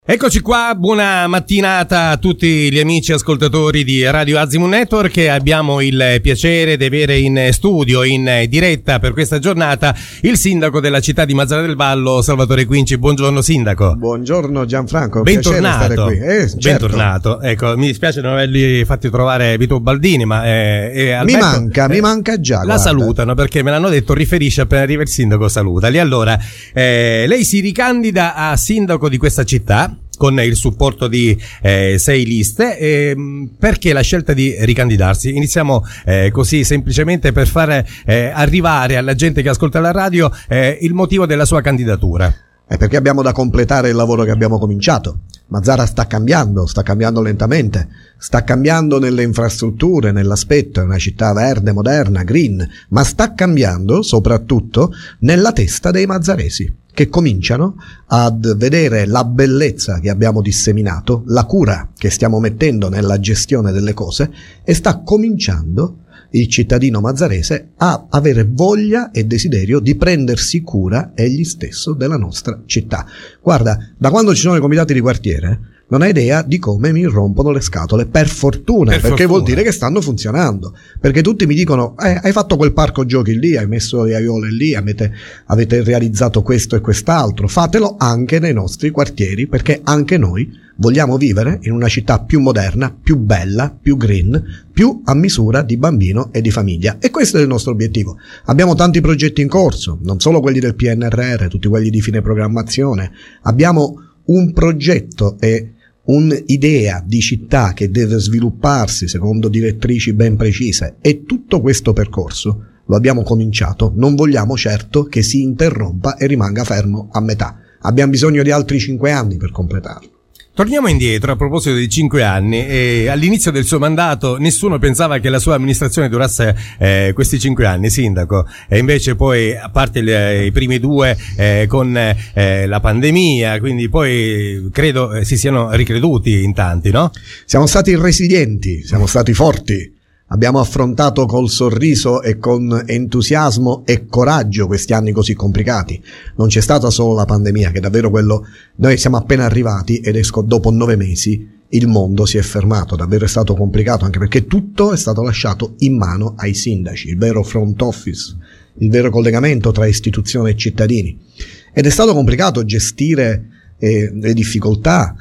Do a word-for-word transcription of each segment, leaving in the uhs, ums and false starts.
Eccoci qua, buona mattinata a tutti gli amici ascoltatori di Radio Azimut Network. Abbiamo il piacere di avere in studio, in diretta per questa giornata, il sindaco della città di Mazara del Vallo, Salvatore Quinci. Buongiorno sindaco. Buongiorno Gianfranco, bentornato. Piacere stare qui. Eh, certo. Bentornato. Ecco, mi dispiace non averli fatti trovare Vito Baldini, ma eh, eh, Alberto, mi manca, eh, mi manca già. La guarda. salutano perché me l'hanno detto, riferisce appena arriva il sindaco, salutali. Allora, eh, lei si ricandida a sindaco di questa città con il supporto di eh, sei liste. Eh, perché la scelta di ricandidarsi? Iniziamo eh, così semplicemente per far eh, arrivare alla gente che ascolta la radio eh, il motivo della sua candidatura. È perché abbiamo da completare il lavoro che abbiamo cominciato. Mazara sta cambiando, sta cambiando lentamente, sta cambiando nelle infrastrutture, nell'aspetto, è una città verde, moderna, green, ma sta cambiando soprattutto nella testa dei mazzaresi, che cominciano ad vedere la bellezza che abbiamo disseminato, la cura che stiamo mettendo nella gestione delle cose, e sta cominciando il cittadino mazzarese a avere voglia e desiderio di prendersi cura egli stesso della nostra città. Guarda, da quando ci sono i comitati di quartiere non hai idea di come mi rompono le scatole, per fortuna, per perché fortuna. Vuol dire che stanno funzionando, perché tutti mi dicono eh, hai fatto quel parco giochi lì, hai messo le aiole lì, avete, avete realizzato questo e quest'altro, fatelo anche nei nostri quartieri, perché anche noi vogliamo vivere in una città più moderna, più bella, più green, più a misura di bambino e di famiglia, e questo è il nostro obiettivo. Abbiamo tanti progetti in corso, non solo quelli del P N R R, tutti quelli di fine programmazione, abbiamo un progetto e un'idea di città che deve svilupparsi secondo direttrici ben precise, e tutto questo percorso lo abbiamo cominciato, non vogliamo certo che si interrompa e rimanga fermo a metà. Abbiamo bisogno di altri cinque anni per completarlo. Torniamo indietro a proposito di cinque anni. E all'inizio del suo mandato nessuno pensava che la sua amministrazione durasse eh, questi cinque anni, sindaco, e invece poi, a parte le, i primi due eh, con eh, la pandemia, quindi poi credo eh, si siano ricreduti in tanti, no? Siamo stati resilienti, siamo stati forti. Abbiamo affrontato col sorriso e con entusiasmo e coraggio questi anni così complicati. Non c'è stata solo la pandemia, che è davvero quello. Noi siamo appena arrivati ed esco dopo nove mesi, il mondo si è fermato, davvero è stato complicato, anche perché tutto è stato lasciato in mano ai sindaci, il vero front office, il vero collegamento tra istituzione e cittadini. Ed è stato complicato gestire eh, le difficoltà,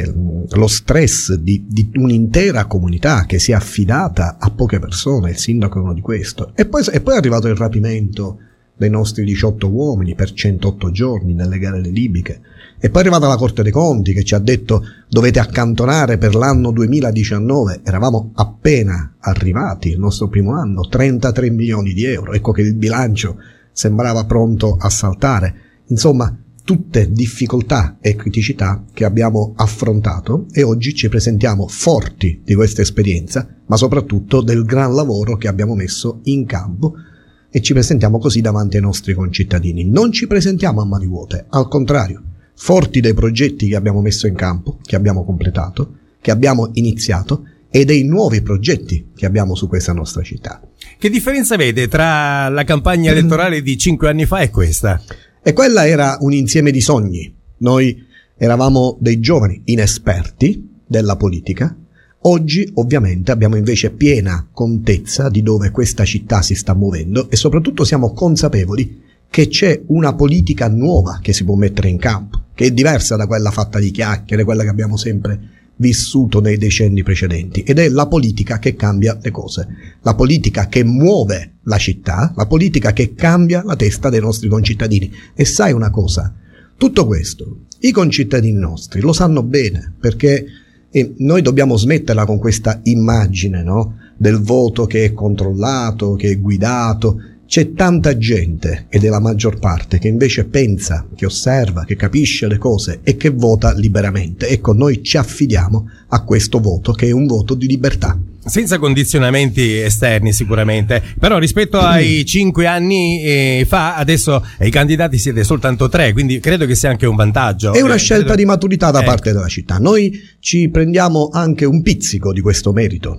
lo stress di, di un'intera comunità che si è affidata a poche persone. Il sindaco è uno di questo, e poi, e poi è arrivato il rapimento dei nostri diciotto uomini per centootto giorni nelle gare libiche, e poi è arrivata la Corte dei Conti che ci ha detto dovete accantonare per l'anno duemiladiciannove, eravamo appena arrivati, il nostro primo anno, trentatré milioni di euro, ecco che il bilancio sembrava pronto a saltare. Insomma, tutte difficoltà e criticità che abbiamo affrontato, e oggi ci presentiamo forti di questa esperienza, ma soprattutto del gran lavoro che abbiamo messo in campo, e ci presentiamo così davanti ai nostri concittadini. Non ci presentiamo a mani vuote, al contrario, forti dei progetti che abbiamo messo in campo, che abbiamo completato, che abbiamo iniziato, e dei nuovi progetti che abbiamo su questa nostra città. Che differenza vede tra la campagna elettorale di cinque anni fa e questa? E quella era un insieme di sogni. Noi eravamo dei giovani inesperti della politica. Oggi ovviamente abbiamo invece piena contezza di dove questa città si sta muovendo, e soprattutto siamo consapevoli che c'è una politica nuova che si può mettere in campo, che è diversa da quella fatta di chiacchiere, quella che abbiamo sempre vissuto nei decenni precedenti, ed è la politica che cambia le cose, la politica che muove la città, la politica che cambia la testa dei nostri concittadini. E sai una cosa? Tutto questo i concittadini nostri lo sanno bene, perché eh, noi dobbiamo smetterla con questa immagine, no? Del voto che è controllato, che è guidato. C'è tanta gente, ed è la maggior parte, che invece pensa, che osserva, che capisce le cose e che vota liberamente. Ecco, noi ci affidiamo a questo voto, che è un voto di libertà. Senza condizionamenti esterni sicuramente, però rispetto ai cinque anni eh, fa, adesso eh, i candidati siete soltanto tre, quindi credo che sia anche un vantaggio. È una eh, scelta credo... di maturità da ecco. parte della città. Noi ci prendiamo anche un pizzico di questo merito, no?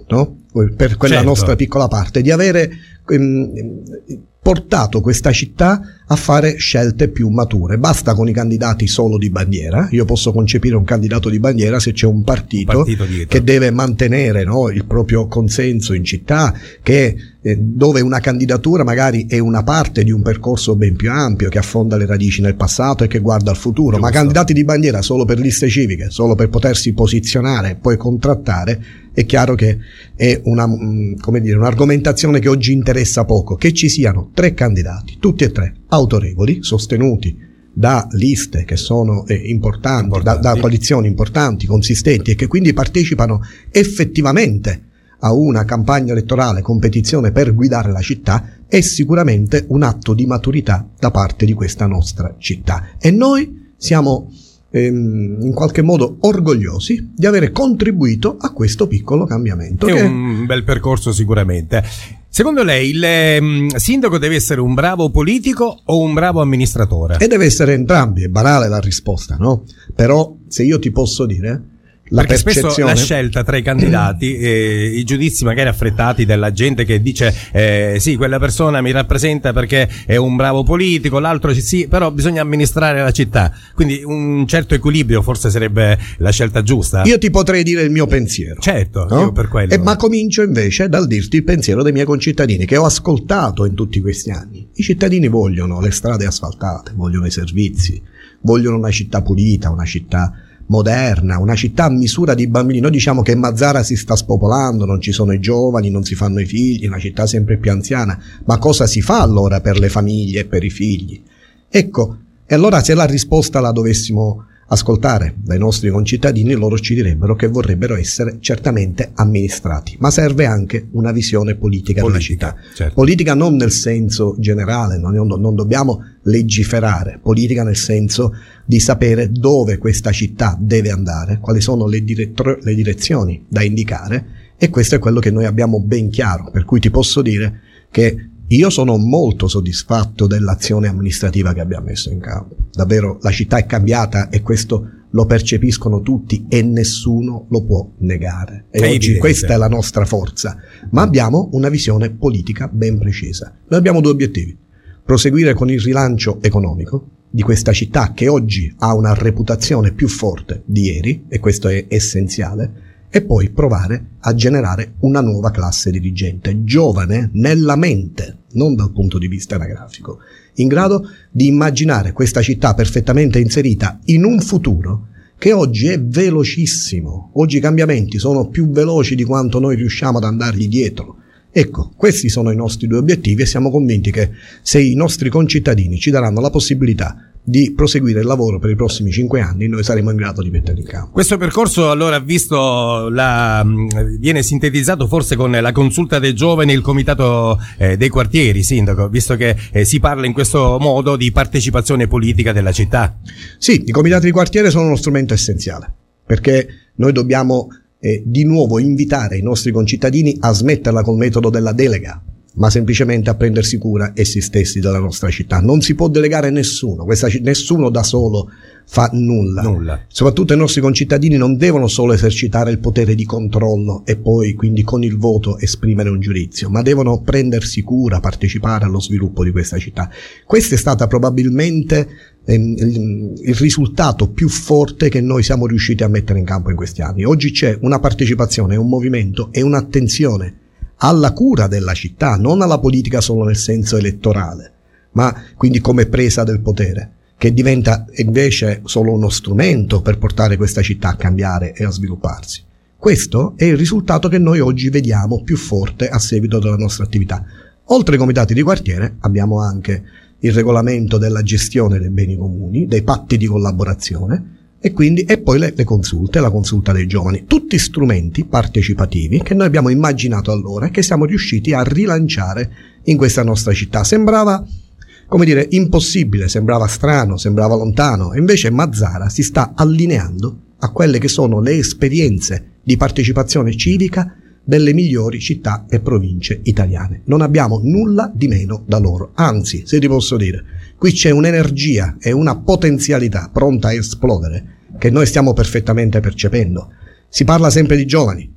per quella certo. nostra piccola parte, di avere ehm, portato questa città a fare scelte più mature. Basta con i candidati solo di bandiera. Io posso concepire un candidato di bandiera se c'è un partito, un partito che deve mantenere, no, il proprio consenso in città, che eh, dove una candidatura magari è una parte di un percorso ben più ampio, che affonda le radici nel passato e che guarda al futuro. Giusto. Ma candidati di bandiera solo per liste civiche, solo per potersi posizionare e poi contrattare, è chiaro che è una, come dire, un'argomentazione che oggi interessa poco. Che ci siano tre candidati, tutti e tre autorevoli, sostenuti da liste che sono eh, importanti, importanti. Da, da coalizioni importanti, consistenti, e che quindi partecipano effettivamente a una campagna elettorale, competizione per guidare la città, è sicuramente un atto di maturità da parte di questa nostra città. E noi siamo ehm, in qualche modo orgogliosi di avere contribuito a questo piccolo cambiamento. È che... un bel percorso sicuramente. Secondo lei il eh, sindaco deve essere un bravo politico o un bravo amministratore? E deve essere entrambi, è banale la risposta, no? Però se io ti posso dire... La Perché percezione... spesso la scelta tra i candidati, eh, i giudizi magari affrettati della gente che dice eh, sì, quella persona mi rappresenta perché è un bravo politico, l'altro sì, però bisogna amministrare la città. Quindi un certo equilibrio forse sarebbe la scelta giusta. Io ti potrei dire il mio pensiero. Certo, no? io per quello. E, ma comincio invece dal dirti il pensiero dei miei concittadini, che ho ascoltato in tutti questi anni. I cittadini vogliono le strade asfaltate, vogliono i servizi, vogliono una città pulita, una città moderna, una città a misura di bambini. Noi diciamo che Mazara si sta spopolando, non ci sono i giovani, non si fanno i figli, una città sempre più anziana, ma cosa si fa allora per le famiglie e per i figli? Ecco, e allora se la risposta la dovessimo ascoltare dai nostri concittadini, loro ci direbbero che vorrebbero essere certamente amministrati, ma serve anche una visione politica, politica della città. Certo. Politica non nel senso generale, non, non dobbiamo legiferare, politica nel senso di sapere dove questa città deve andare, quali sono le, direttro- le direzioni da indicare, e questo è quello che noi abbiamo ben chiaro, per cui ti posso dire che io sono molto soddisfatto dell'azione amministrativa che abbiamo messo in campo. Davvero la città è cambiata e questo lo percepiscono tutti e nessuno lo può negare. E è oggi evidente. Questa è la nostra forza. Ma abbiamo una visione politica ben precisa. Noi abbiamo due obiettivi: proseguire con il rilancio economico di questa città che oggi ha una reputazione più forte di ieri, e questo è essenziale, e poi provare a generare una nuova classe dirigente, giovane nella mente, non dal punto di vista anagrafico, in grado di immaginare questa città perfettamente inserita in un futuro che oggi è velocissimo. Oggi i cambiamenti sono più veloci di quanto noi riusciamo ad andargli dietro. Ecco, questi sono i nostri due obiettivi e siamo convinti che se i nostri concittadini ci daranno la possibilità di proseguire il lavoro per i prossimi cinque anni, noi saremo in grado di metterli in campo. Questo percorso allora ha visto la, viene sintetizzato forse con la consulta dei giovani e il comitato eh, dei quartieri, sindaco, visto che eh, si parla in questo modo di partecipazione politica della città. Sì, i comitati di quartiere sono uno strumento essenziale, perché noi dobbiamo eh, di nuovo invitare i nostri concittadini a smetterla col metodo della delega, ma semplicemente a prendersi cura essi stessi della nostra città. Non si può delegare nessuno, questa, nessuno da solo fa nulla. nulla. Soprattutto i nostri concittadini non devono solo esercitare il potere di controllo e poi quindi con il voto esprimere un giudizio, ma devono prendersi cura, partecipare allo sviluppo di questa città. Questo è stato probabilmente ehm, il, il risultato più forte che noi siamo riusciti a mettere in campo in questi anni. Oggi c'è una partecipazione, un movimento e un'attenzione alla cura della città, non alla politica solo nel senso elettorale, ma quindi come presa del potere, che diventa invece solo uno strumento per portare questa città a cambiare e a svilupparsi. Questo è il risultato che noi oggi vediamo più forte a seguito della nostra attività. Oltre ai comitati di quartiere abbiamo anche il regolamento della gestione dei beni comuni, dei patti di collaborazione, e quindi e poi le, le consulte, la consulta dei giovani, tutti strumenti partecipativi che noi abbiamo immaginato allora e che siamo riusciti a rilanciare in questa nostra città. Sembrava, come dire, impossibile, sembrava strano, sembrava lontano, e invece Mazara si sta allineando a quelle che sono le esperienze di partecipazione civica delle migliori città e province italiane. Non abbiamo nulla di meno da loro, anzi, se ti posso dire, qui c'è un'energia e una potenzialità pronta a esplodere che noi stiamo perfettamente percependo. Si parla sempre di giovani,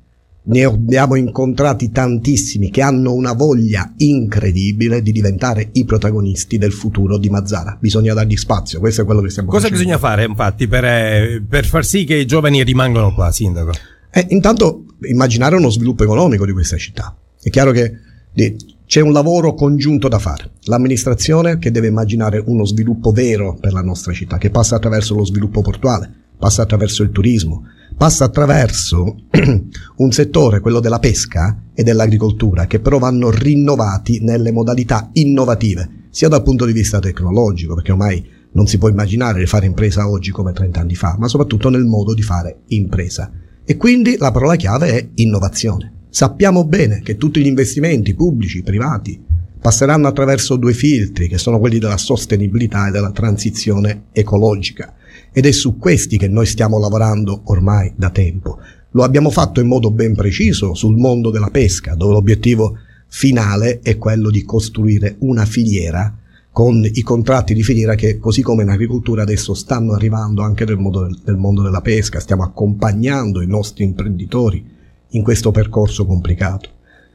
ne abbiamo incontrati tantissimi che hanno una voglia incredibile di diventare i protagonisti del futuro di Mazara. Bisogna dargli spazio, questo è quello che stiamo Cosa facendo. bisogna fare infatti per, eh, per far sì che i giovani rimangano qua, sindaco? Eh, intanto immaginare uno sviluppo economico di questa città. È chiaro che di, c'è un lavoro congiunto da fare. L'amministrazione che deve immaginare uno sviluppo vero per la nostra città, che passa attraverso lo sviluppo portuale, passa attraverso il turismo, passa attraverso un settore, quello della pesca e dell'agricoltura, che però vanno rinnovati nelle modalità innovative, sia dal punto di vista tecnologico, perché ormai non si può immaginare di fare impresa oggi come trenta anni fa, ma soprattutto nel modo di fare impresa. E quindi la parola chiave è innovazione. Sappiamo bene che tutti gli investimenti pubblici, privati, passeranno attraverso due filtri, che sono quelli della sostenibilità e della transizione ecologica. Ed è su questi che noi stiamo lavorando ormai da tempo. Lo abbiamo fatto in modo ben preciso sul mondo della pesca, dove l'obiettivo finale è quello di costruire una filiera con i contratti di filiera che, così come in agricoltura, adesso stanno arrivando anche nel mondo, del, nel mondo della pesca. Stiamo accompagnando i nostri imprenditori in questo percorso complicato.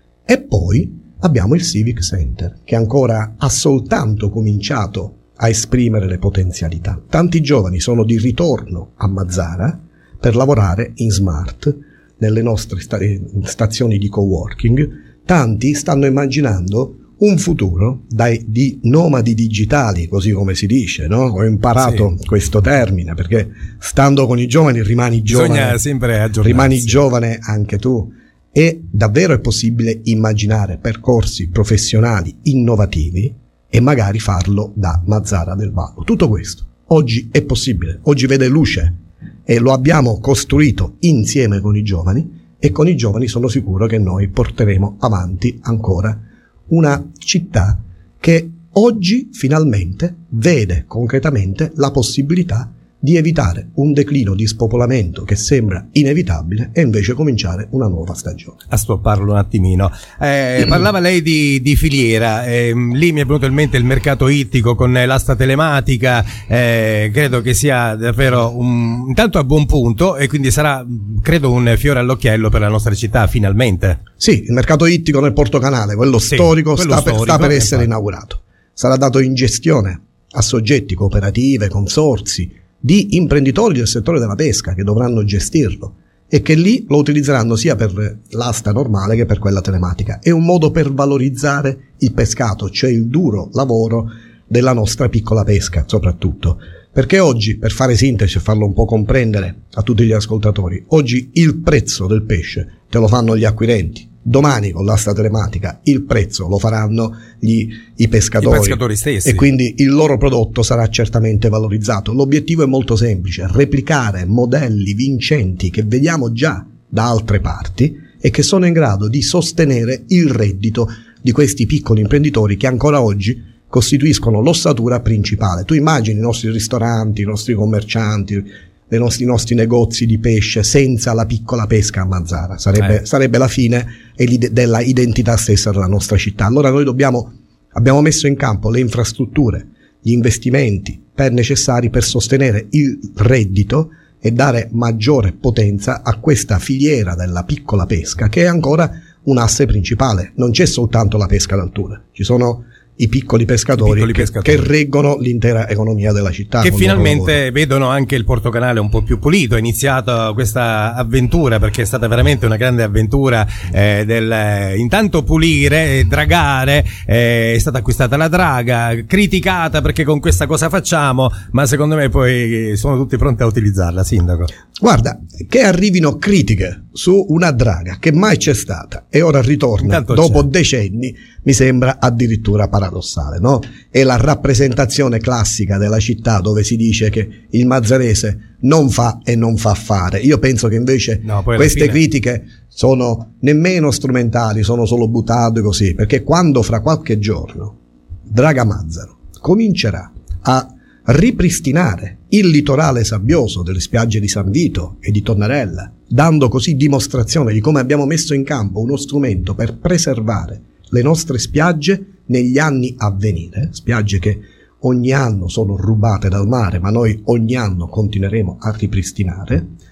E poi abbiamo il Civic Center, che ancora ha soltanto cominciato a esprimere le potenzialità. Tanti giovani sono di ritorno a Mazara per lavorare in smart nelle nostre sta- stazioni di coworking. Tanti stanno immaginando un futuro dai, di nomadi digitali, così come si dice, no? Ho imparato sì. questo termine, perché stando con i giovani rimani giovane. Bisogna sempre aggiornarsi. Rimani giovane anche tu. E davvero è possibile immaginare percorsi professionali innovativi e magari farlo da Mazara del Vallo. Tutto questo oggi è possibile, oggi vede luce e lo abbiamo costruito insieme con i giovani, e con i giovani sono sicuro che noi porteremo avanti ancora una città che oggi finalmente vede concretamente la possibilità di evitare un declino di spopolamento che sembra inevitabile e invece cominciare una nuova stagione. A stopparlo un attimino. Eh, parlava lei di, di filiera, eh, lì mi è venuto in mente il mercato ittico con l'asta telematica, eh, credo che sia davvero un, intanto a buon punto, e quindi sarà, credo, un fiore all'occhiello per la nostra città finalmente. Sì, il mercato ittico nel Porto Canale, quello sì, storico, quello sta, storico per, sta per essere inaugurato. Sarà dato in gestione a soggetti, cooperative, consorzi, di imprenditori del settore della pesca che dovranno gestirlo e che lì lo utilizzeranno sia per l'asta normale che per quella telematica. È un modo per valorizzare il pescato, cioè il duro lavoro della nostra piccola pesca soprattutto, perché oggi, per fare sintesi e farlo un po' comprendere a tutti gli ascoltatori, oggi il prezzo del pesce te lo fanno gli acquirenti. Domani con l'asta telematica il prezzo lo faranno gli, i pescatori, I pescatori stessi, e quindi il loro prodotto sarà certamente valorizzato. L'obiettivo è molto semplice: replicare modelli vincenti che vediamo già da altre parti e che sono in grado di sostenere il reddito di questi piccoli imprenditori che ancora oggi costituiscono l'ossatura principale. Tu immagini i nostri ristoranti, i nostri commercianti, dei nostri, i nostri negozi di pesce senza la piccola pesca a Mazara, sarebbe, eh. sarebbe la fine della identità stessa della nostra città. Allora noi dobbiamo, abbiamo messo in campo le infrastrutture, gli investimenti per necessari per sostenere il reddito e dare maggiore potenza a questa filiera della piccola pesca, che è ancora un asse principale. Non c'è soltanto la pesca d'altura, ci sono i piccoli pescatori, I piccoli che, pescatori. che reggono l'intera economia della città. Che finalmente vedono anche il Porto Canale un po' più pulito. È iniziata questa avventura, perché è stata veramente una grande avventura eh, del eh, intanto pulire, dragare, eh, è stata acquistata la draga, criticata perché con questa cosa facciamo, ma secondo me poi sono tutti pronti a utilizzarla, sindaco. Guarda, che arrivino critiche su una draga che mai c'è stata e ora ritorna Intanto dopo c'è. decenni, mi sembra addirittura paradossale, no? È la rappresentazione classica della città dove si dice che il mazzarese non fa e non fa fare. Io penso che invece no, queste fine... critiche sono nemmeno strumentali, sono solo buttate così, perché quando fra qualche giorno Draga Mazzaro comincerà a ripristinare il litorale sabbioso delle spiagge di San Vito e di Tonnarella, dando così dimostrazione di come abbiamo messo in campo uno strumento per preservare le nostre spiagge negli anni a venire, spiagge che ogni anno sono rubate dal mare, ma noi ogni anno continueremo a ripristinare.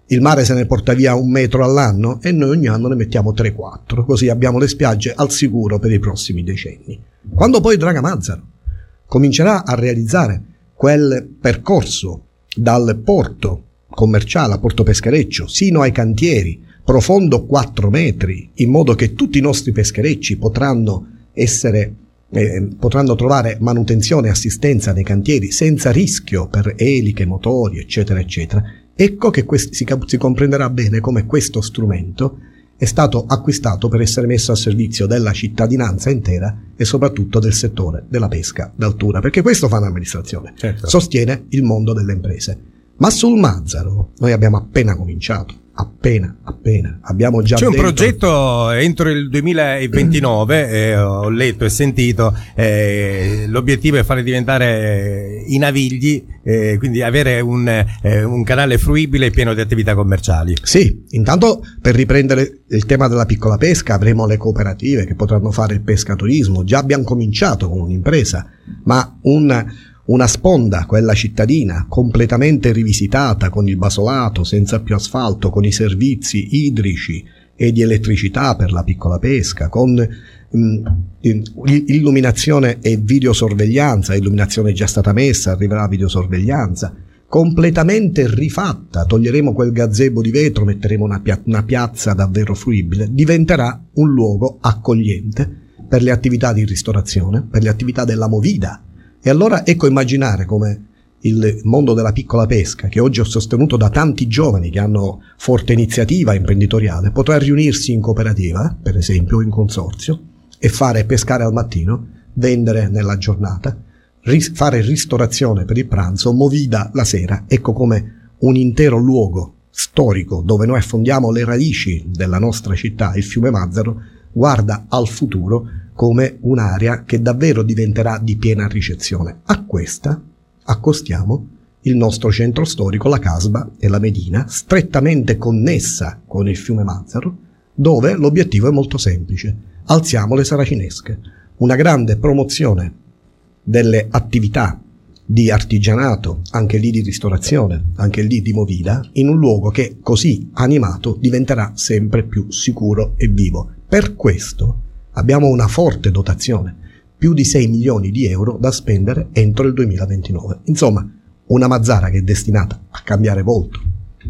il mare se ne porta via un metro all'anno e noi ogni anno ne mettiamo tre quattro, così abbiamo le spiagge al sicuro per i prossimi decenni. Quando poi Draga Mazzaro comincerà a realizzare quel percorso dal porto commerciale a Porto Peschereccio sino ai cantieri, profondo quattro metri, in modo che tutti i nostri pescherecci potranno essere eh, potranno trovare manutenzione e assistenza nei cantieri senza rischio per eliche, motori, eccetera, eccetera. Ecco che quest- si, si comprenderà bene come questo strumento è stato acquistato per essere messo a servizio della cittadinanza intera e soprattutto del settore della pesca d'altura, perché questo fa un'amministrazione, certo. Sostiene il mondo delle imprese. Ma sul Mazzaro noi abbiamo appena cominciato, appena, appena, abbiamo già C'è un dentro... progetto entro il duemilaventinove, eh, ho letto e sentito, eh, l'obiettivo è fare diventare i Navigli, eh, quindi avere un, eh, un canale fruibile pieno di attività commerciali. Sì, intanto per riprendere il tema della piccola pesca avremo le cooperative che potranno fare il pescaturismo, già abbiamo cominciato con un'impresa, ma un... una sponda, quella cittadina, completamente rivisitata con il basolato, senza più asfalto, con i servizi idrici e di elettricità per la piccola pesca, con mh, illuminazione e videosorveglianza, illuminazione è già stata messa, arriverà videosorveglianza, completamente rifatta, toglieremo quel gazebo di vetro, metteremo una, pia- una piazza davvero fruibile, diventerà un luogo accogliente per le attività di ristorazione, per le attività della movida. E allora ecco immaginare come il mondo della piccola pesca, che oggi è sostenuto da tanti giovani che hanno forte iniziativa imprenditoriale, potrà riunirsi in cooperativa, per esempio in consorzio, e fare pescare al mattino, vendere nella giornata, ris- fare ristorazione per il pranzo, movida la sera. Ecco come un intero luogo storico dove noi affondiamo le radici della nostra città, il fiume Mazzaro, guarda al futuro come un'area che davvero diventerà di piena ricezione. A questa accostiamo il nostro centro storico, la Casba e la Medina, strettamente connessa con il fiume Mazzaro, dove l'obiettivo è molto semplice: alziamo le saracinesche, una grande promozione delle attività di artigianato, anche lì di ristorazione, anche lì di movida, in un luogo che così animato diventerà sempre più sicuro e vivo. Per questo abbiamo una forte dotazione, più di sei milioni di euro da spendere entro il duemilaventinove. Insomma, una Mazzara che è destinata a cambiare volto.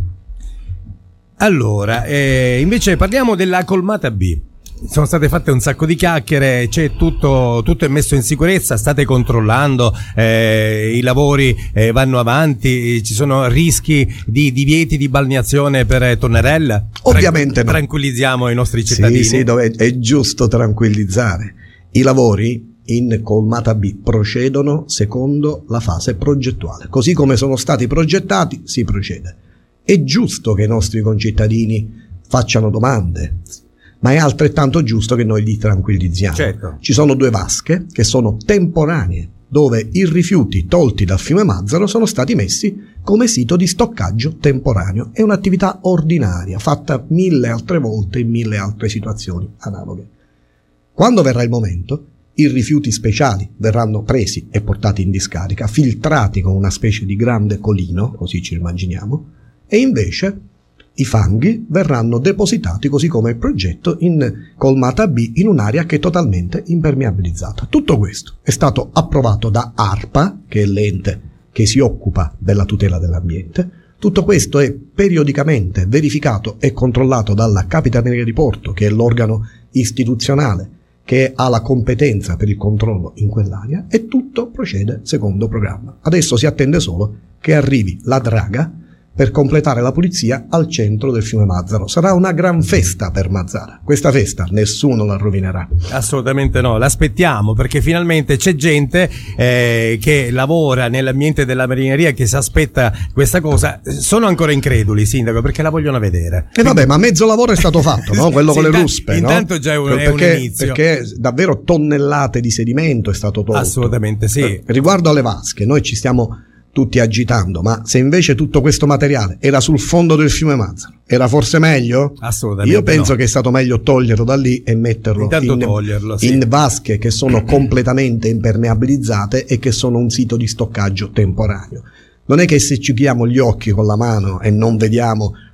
Allora, eh, invece parliamo della colmata B. Sono state fatte un sacco di chiacchiere, c'è tutto, tutto è messo in sicurezza, state controllando, eh, i lavori eh, vanno avanti, ci sono rischi di divieti di balneazione per Tonnerella? Ovviamente Tran- no. Tranquillizziamo i nostri cittadini. Sì, sì, dove è giusto tranquillizzare. I lavori in colmata B procedono secondo la fase progettuale. Così come sono stati progettati, si procede. È giusto che i nostri concittadini facciano domande, ma è altrettanto giusto che noi li tranquillizziamo. Certo. Ci sono due vasche che sono temporanee, dove i rifiuti tolti dal fiume Mazzaro sono stati messi come sito di stoccaggio temporaneo. È un'attività ordinaria, fatta mille altre volte in mille altre situazioni analoghe. Quando verrà il momento, i rifiuti speciali verranno presi e portati in discarica, filtrati con una specie di grande colino, così ci immaginiamo, e invece i fanghi verranno depositati, così come il progetto, in colmata B, in un'area che è totalmente impermeabilizzata. Tutto questo è stato approvato da ARPA, che è l'ente che si occupa della tutela dell'ambiente. Tutto questo è periodicamente verificato e controllato dalla Capitaneria di Porto, che è l'organo istituzionale che ha la competenza per il controllo in quell'area, e tutto procede secondo programma. Adesso si attende solo che arrivi la draga per completare la pulizia al centro del fiume Mazzaro. Sarà una gran festa per Mazzara. Questa festa nessuno la rovinerà. Assolutamente no, l'aspettiamo, perché finalmente c'è gente eh, che lavora nell'ambiente della marineria che si aspetta questa cosa. Sono ancora increduli, sindaco, perché la vogliono vedere. E vabbè, ma mezzo lavoro è stato fatto, no? Quello sì, con le ruspe, intanto no? già è un, perché, è un inizio. Perché davvero tonnellate di sedimento è stato tolto. Assolutamente sì. Eh, riguardo alle vasche, noi ci stiamo tutti agitando, ma se invece tutto questo materiale era sul fondo del fiume Mazzaro, era forse meglio? Assolutamente. Io penso no. che è stato meglio toglierlo da lì e metterlo in, toglierlo, sì. in vasche che sono completamente impermeabilizzate e che sono un sito di stoccaggio temporaneo. Non è che se ci chiudiamo gli occhi con la mano e non vediamo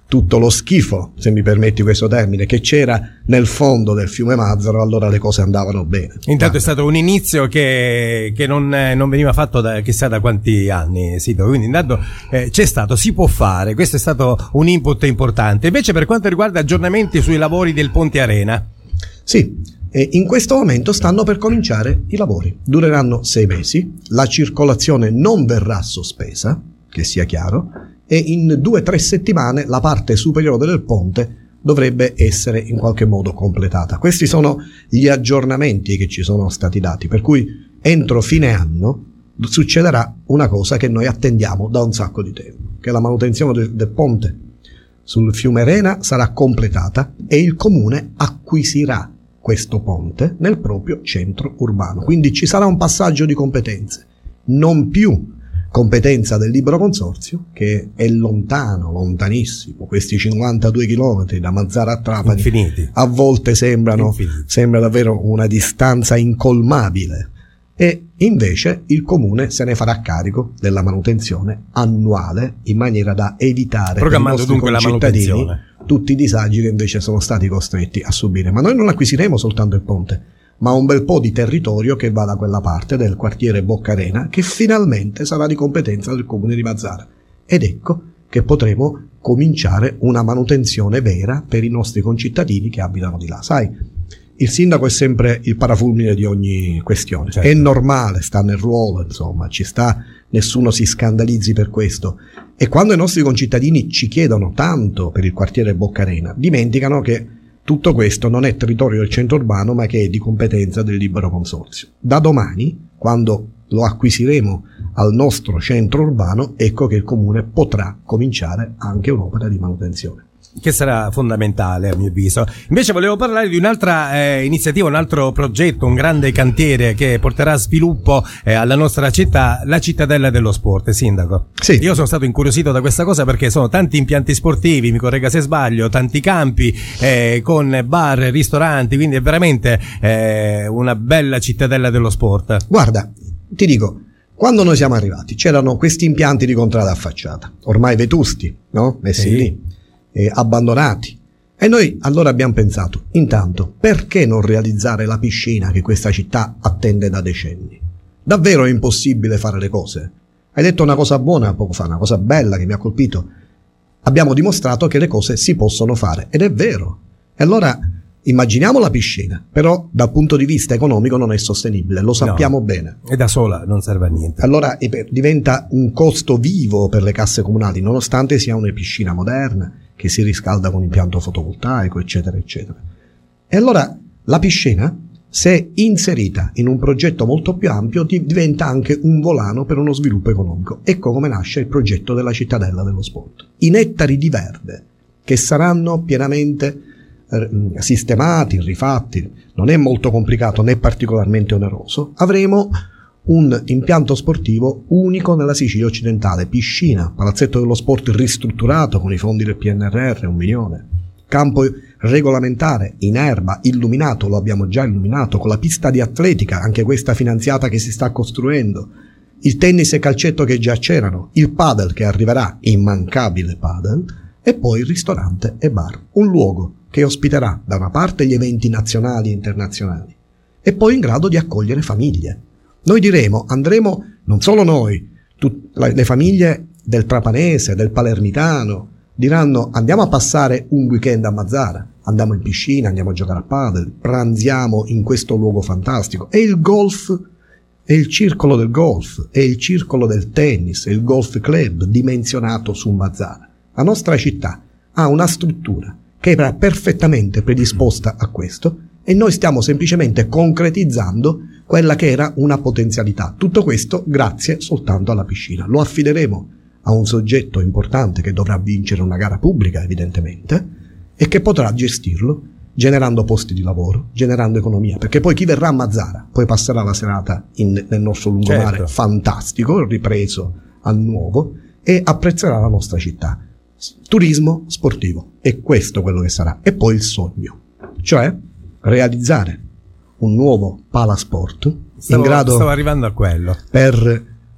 tutto lo schifo, se mi permetti questo termine, che c'era nel fondo del fiume Mazzaro, allora le cose andavano bene. Intanto Guarda. È stato un inizio che, che non, non veniva fatto da chissà da quanti anni, Sindaco, quindi intanto eh, c'è stato, si può fare, questo è stato un input importante. Invece per quanto riguarda aggiornamenti sui lavori del Ponte Arena? Sì, e in questo momento stanno per cominciare i lavori, dureranno sei mesi, la circolazione non verrà sospesa, che sia chiaro, e in due o tre settimane la parte superiore del ponte dovrebbe essere in qualche modo completata. Questi sono gli aggiornamenti che ci sono stati dati, per cui entro fine anno succederà una cosa che noi attendiamo da un sacco di tempo, che la manutenzione del, del ponte sul fiume Rena sarà completata e il comune acquisirà questo ponte nel proprio centro urbano. Quindi ci sarà un passaggio di competenze, non più competenza del libero consorzio, che è lontano, lontanissimo, questi cinquantadue chilometri da Mazzara a Trapani, infiniti, a volte sembrano, infiniti. Sembra davvero una distanza incolmabile, e invece il comune se ne farà carico della manutenzione annuale in maniera da evitare programmando per i nostri dunque concittadini la manutenzione tutti i disagi che invece sono stati costretti a subire. Ma noi non acquisiremo soltanto il ponte, ma un bel po' di territorio che va da quella parte del quartiere Boccarena, che finalmente sarà di competenza del comune di Mazzara, ed ecco che potremo cominciare una manutenzione vera per i nostri concittadini che abitano di là. Sai, il sindaco è sempre il parafulmine di ogni questione, certo. È normale, sta nel ruolo, insomma, ci sta, nessuno si scandalizzi per questo, e quando i nostri concittadini ci chiedono tanto per il quartiere Boccarena, dimenticano che tutto questo non è territorio del centro urbano, ma che è di competenza del libero consorzio. Da domani, quando lo acquisiremo al nostro centro urbano, ecco che il comune potrà cominciare anche un'opera di manutenzione, che sarà fondamentale a mio avviso. Invece volevo parlare di un'altra eh, iniziativa, un altro progetto, un grande cantiere che porterà sviluppo eh, alla nostra città, la cittadella dello sport. Sindaco, sì. Io sono stato incuriosito da questa cosa perché sono tanti impianti sportivi, mi corregga se sbaglio, tanti campi eh, con bar, ristoranti, quindi è veramente eh, una bella cittadella dello sport. Guarda, ti dico, quando noi siamo arrivati c'erano questi impianti di contrada affacciata, ormai vetusti, no? Messi sì. lì, eh, abbandonati. E noi allora abbiamo pensato, intanto, perché non realizzare la piscina che questa città attende da decenni? Davvero è impossibile fare le cose? Hai detto una cosa buona poco fa, una cosa bella che mi ha colpito. Abbiamo dimostrato che le cose si possono fare, ed è vero. E allora immaginiamo la piscina, però dal punto di vista economico non è sostenibile, lo sappiamo no, bene. E da sola non serve a niente. Allora diventa un costo vivo per le casse comunali, nonostante sia una piscina moderna, che si riscalda con impianto fotovoltaico, eccetera, eccetera. E allora la piscina, se inserita in un progetto molto più ampio, diventa anche un volano per uno sviluppo economico. Ecco come nasce il progetto della cittadella dello sport. In ettari di verde, che saranno pienamente eh, sistemati, rifatti, non è molto complicato né particolarmente oneroso, avremo un impianto sportivo unico nella Sicilia occidentale, piscina, palazzetto dello sport ristrutturato con i fondi del P N R R, un milione, campo regolamentare, in erba, illuminato, lo abbiamo già illuminato, con la pista di atletica, anche questa finanziata che si sta costruendo, il tennis e calcetto che già c'erano, il padel che arriverà, immancabile padel, e poi il ristorante e bar, un luogo che ospiterà da una parte gli eventi nazionali e internazionali, e poi in grado di accogliere famiglie. Noi diremo, andremo, non solo noi, tut, le famiglie del trapanese, del palermitano, diranno andiamo a passare un weekend a Mazzara, andiamo in piscina, andiamo a giocare a padel, pranziamo in questo luogo fantastico. E il golf, è il circolo del golf, è il circolo del tennis, è il golf club dimensionato su Mazzara. La nostra città ha una struttura che era perfettamente predisposta a questo, e noi stiamo semplicemente concretizzando quella che era una potenzialità. Tutto questo grazie soltanto alla piscina. Lo affideremo a un soggetto importante che dovrà vincere una gara pubblica, evidentemente, e che potrà gestirlo generando posti di lavoro, generando economia, perché poi chi verrà a Mazzara poi passerà la serata in, nel nostro lungomare, certo, fantastico, ripreso a nuovo, e apprezzerà la nostra città. Turismo sportivo, è questo quello che sarà. E poi il sogno, cioè realizzare un nuovo palasport stavo, in grado stavo arrivando a quello per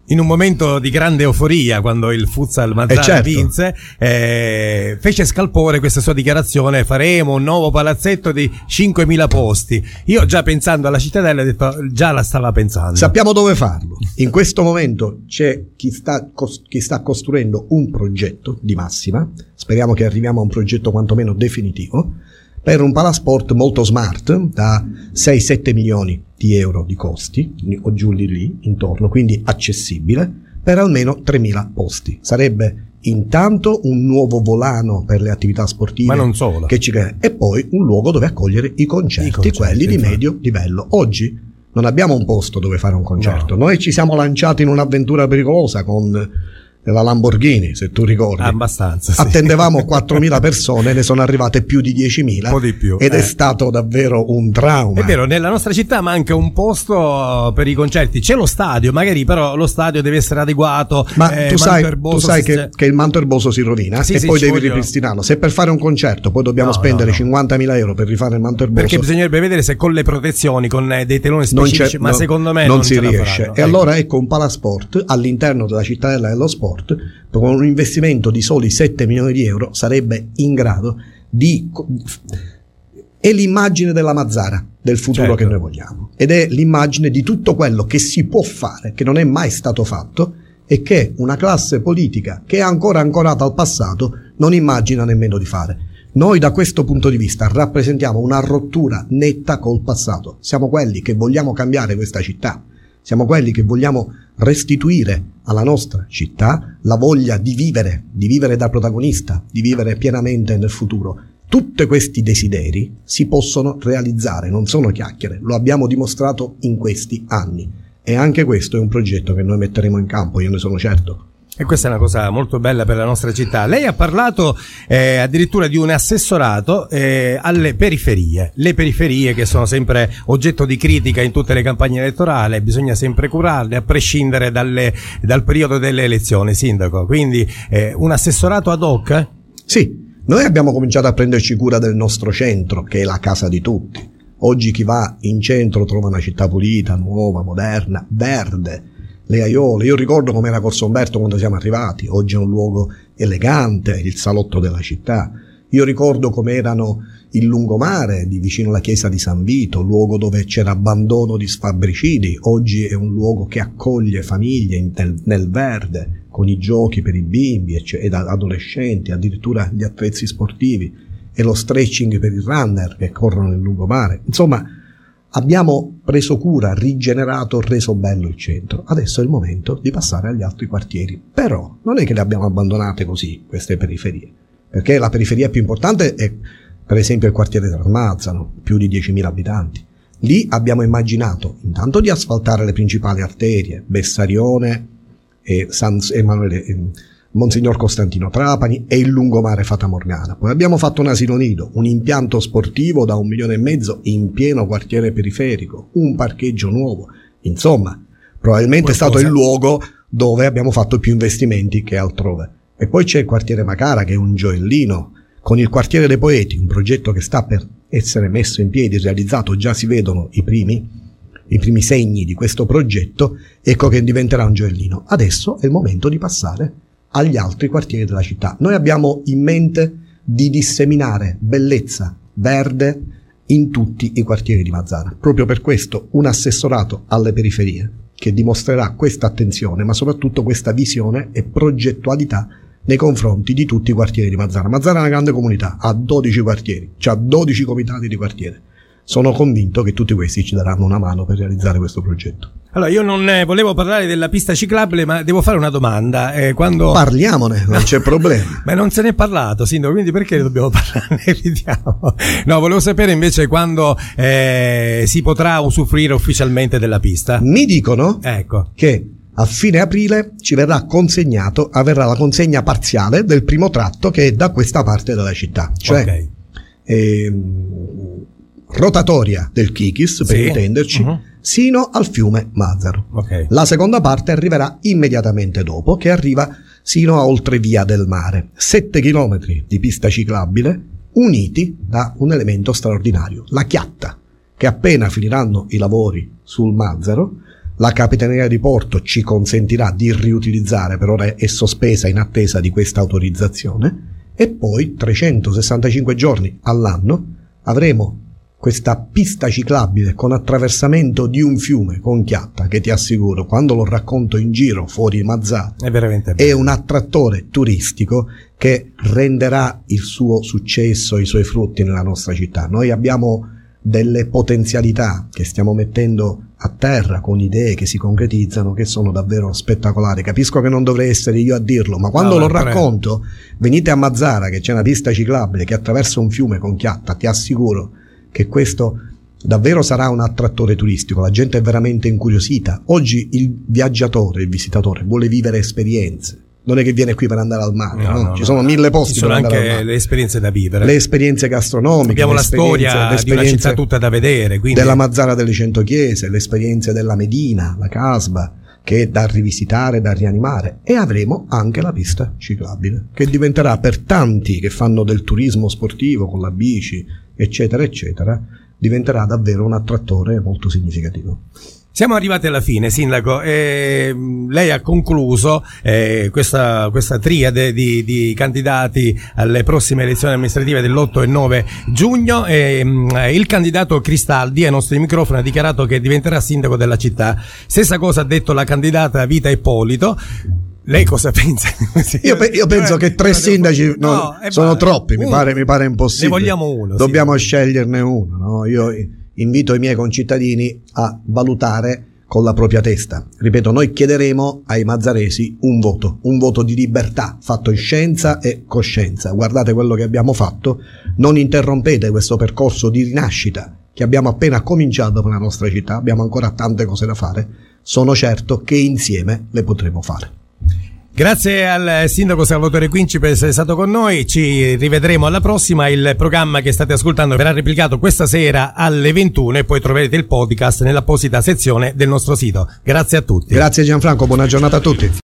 in un momento di grande euforia, quando il Futsal Mazzara eh certo. vinse, eh, fece scalpore questa sua dichiarazione: faremo un nuovo palazzetto di cinquemila posti. Io già pensando alla Cittadella ho detto, già la stava pensando. Sappiamo dove farlo. In questo momento c'è chi sta, chi sta costruendo un progetto di massima, speriamo che arriviamo a un progetto quantomeno definitivo, per un palasport molto smart, da sei sette milioni di euro di costi, o giù di lì, intorno, quindi accessibile, per almeno tremila posti. Sarebbe intanto un nuovo volano per le attività sportive, ma non solo, che ci crea, e poi un luogo dove accogliere i concerti, I concerti quelli di infatti. medio livello. Oggi non abbiamo un posto dove fare un concerto, no. Noi ci siamo lanciati in un'avventura pericolosa con la Lamborghini, se tu ricordi, abbastanza sì. Attendevamo quattromila persone, ne sono arrivate più di diecimila, un po' di più, ed eh. è stato davvero un trauma. È vero, nella nostra città manca un posto per i concerti, c'è lo stadio magari, però lo stadio deve essere adeguato. Ma eh, tu sai, tu sai che, c'è... che il manto erboso si rovina, sì, e sì, poi devi voglio... ripristinarlo. Se per fare un concerto poi dobbiamo no, spendere no, no. cinquantamila euro per rifare il manto erboso, perché bisognerebbe vedere se con le protezioni, con dei teloni specifici, ma no, secondo me non, non si ce riesce. La e allora ecco un palasport all'interno della Cittadella dello Sport, con un investimento di soli sette milioni di euro, sarebbe in grado di... è l'immagine della Mazzara del futuro, certo, che noi vogliamo, ed è l'immagine di tutto quello che si può fare, che non è mai stato fatto, e che una classe politica che è ancora ancorata al passato non immagina nemmeno di fare. Noi da questo punto di vista rappresentiamo una rottura netta col passato. Siamo quelli che vogliamo cambiare questa città, siamo quelli che vogliamo restituire alla nostra città la voglia di vivere, di vivere da protagonista, di vivere pienamente nel futuro. Tutti questi desideri si possono realizzare, non sono chiacchiere, lo abbiamo dimostrato in questi anni, e anche questo è un progetto che noi metteremo in campo, io ne sono certo. E questa è una cosa molto bella per la nostra città. Lei ha parlato eh, addirittura di un assessorato eh, alle periferie. Le periferie che sono sempre oggetto di critica in tutte le campagne elettorali, bisogna sempre curarle a prescindere dalle, dal periodo delle elezioni, sindaco. Quindi eh, un assessorato ad hoc? Sì, noi abbiamo cominciato a prenderci cura del nostro centro, che è la casa di tutti. Oggi chi va in centro trova una città pulita, nuova, moderna, verde, le aiole. Io ricordo come era Corso Umberto quando siamo arrivati, oggi è un luogo elegante, il salotto della città. Io ricordo come erano il lungomare di vicino alla chiesa di San Vito, luogo dove c'era abbandono di sfabbricidi. Oggi è un luogo che accoglie famiglie nel, nel verde, con i giochi per i bimbi ed adolescenti, addirittura gli attrezzi sportivi e lo stretching per i runner che corrono nel lungomare. Insomma, abbiamo preso cura, rigenerato, reso bello il centro. Adesso è il momento di passare agli altri quartieri. Però non è che le abbiamo abbandonate così, queste periferie, perché la periferia più importante è per esempio il quartiere Trasmazzano, più di diecimila abitanti. Lì abbiamo immaginato intanto di asfaltare le principali arterie, Bessarione e San Emanuele, eh, Monsignor Costantino Trapani e il lungomare Fata Morgana. Poi abbiamo fatto un asilo nido, un impianto sportivo da un milione e mezzo in pieno quartiere periferico, un parcheggio nuovo. Insomma, probabilmente è stato il luogo dove abbiamo fatto più investimenti che altrove. E poi c'è il quartiere Macara, che è un gioiellino, con il quartiere dei Poeti, un progetto che sta per essere messo in piedi, realizzato, già si vedono i primi, i primi segni di questo progetto, ecco che diventerà un gioiellino. Adesso è il momento di passare agli altri quartieri della città. Noi abbiamo in mente di disseminare bellezza verde in tutti i quartieri di Mazzara. Proprio per questo un assessorato alle periferie che dimostrerà questa attenzione, ma soprattutto questa visione e progettualità nei confronti di tutti i quartieri di Mazzara. Mazzara è una grande comunità, ha dodici quartieri, c'ha dodici comitati di quartiere. Sono convinto che tutti questi ci daranno una mano per realizzare questo progetto. Allora, io non eh, volevo parlare della pista ciclabile, ma devo fare una domanda. Eh, quando... Parliamone, non c'è problema. Ma non se ne è parlato, sindaco, quindi perché dobbiamo parlarne? Vediamo. No, volevo sapere invece quando eh, si potrà usufruire ufficialmente della pista. Mi dicono ecco. che a fine aprile ci verrà consegnato, avverrà la consegna parziale del primo tratto che è da questa parte della città. Cioè, okay. ehm, rotatoria del Chikis, per sì. intenderci, uh-huh. sino al fiume Mazzaro. Okay. La seconda parte arriverà immediatamente dopo, che arriva sino a Oltrevia del Mare. Sette chilometri di pista ciclabile uniti da un elemento straordinario, la chiatta, che appena finiranno i lavori sul Mazzaro La Capitaneria di Porto ci consentirà di riutilizzare, per ora è sospesa in attesa di questa autorizzazione, e poi trecentosessantacinque giorni all'anno avremo questa pista ciclabile con attraversamento di un fiume con chiatta che, ti assicuro, quando lo racconto in giro fuori Mazara, è veramente è un attrattore turistico che renderà il suo successo, i suoi frutti nella nostra città. Noi abbiamo delle potenzialità che stiamo mettendo a terra con idee che si concretizzano, che sono davvero spettacolari. Capisco che non dovrei essere io a dirlo, ma quando no, lo racconto, venite a Mazara che c'è una pista ciclabile che attraversa un fiume con chiatta, ti assicuro che questo davvero sarà un attrattore turistico. La gente è veramente incuriosita. Oggi il viaggiatore, il visitatore vuole vivere esperienze. Non è che viene qui per andare al mare, no, no? No, ci sono mille posti ci sono per andare anche al mare. le esperienze da vivere, le esperienze gastronomiche, abbiamo la storia di una città tutta da vedere, quindi della Mazara delle Cento Chiese, le esperienze della Medina, la Casba, che è da rivisitare, da rianimare, e avremo anche la pista ciclabile che diventerà, per tanti che fanno del turismo sportivo con la bici eccetera eccetera, diventerà davvero un attrattore molto significativo. Siamo arrivati alla fine, Sindaco, e lei ha concluso eh, questa, questa triade di, di candidati alle prossime elezioni amministrative dell'otto e nove giugno, e mh, il candidato Cristaldi ai nostri microfoni ha dichiarato che diventerà sindaco della città. Stessa cosa ha detto la candidata Vita Ippolito. Lei cosa pensa? Io, pe- io penso che tre sindaci no, no, sono vale. troppi, mi pare, mi pare impossibile. Ne vogliamo uno. Dobbiamo sì. sceglierne uno, no? Io invito i miei concittadini a valutare con la propria testa. Ripeto, noi chiederemo ai mazzaresi un voto, un voto di libertà, fatto in scienza e coscienza. Guardate quello che abbiamo fatto, non interrompete questo percorso di rinascita che abbiamo appena cominciato per la nostra città, abbiamo ancora tante cose da fare, sono certo che insieme le potremo fare. Grazie al sindaco Salvatore Quinci per essere stato con noi, ci rivedremo alla prossima. Il programma che state ascoltando verrà replicato questa sera alle ventuno e poi troverete il podcast nell'apposita sezione del nostro sito. Grazie a tutti. Grazie Gianfranco, buona giornata a tutti.